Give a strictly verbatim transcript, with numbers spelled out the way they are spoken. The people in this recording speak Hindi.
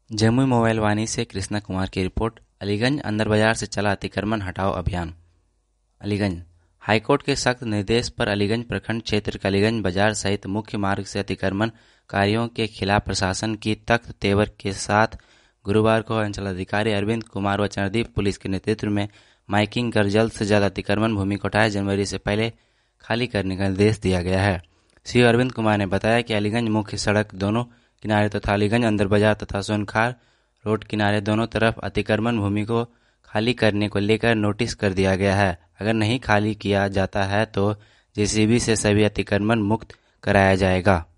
जमुई मोबाइल वाणी से कृष्णा कुमार की रिपोर्ट। अलीगंज अंदर बाजार से चला अतिक्रमण हटाओ अभियान। अलीगंज हाईकोर्ट के सख्त निर्देश पर अलीगंज प्रखंड क्षेत्र के अलीगंज बाजार सहित मुख्य मार्ग से अतिक्रमण कार्यों के खिलाफ प्रशासन की तख्त तेवर के साथ गुरुवार को अंचलाधिकारी अरविंद कुमार व चंद्रदीप पुलिस के नेतृत्व में माइकिंग कर जल्द से जल्द अतिक्रमण भूमि को अट्ठाईस जनवरी से पहले खाली करने का निर्देश दिया गया है। श्री अरविंद कुमार ने बताया कि अलीगंज मुख्य सड़क दोनों किनारे तथा अलीगंज अंदर बाजार तथा सोनखार रोड किनारे दोनों तरफ अतिक्रमण भूमि को खाली करने को लेकर नोटिस कर दिया गया है। अगर नहीं खाली किया जाता है तो जेसीबी से सभी अतिक्रमण मुक्त कराया जाएगा।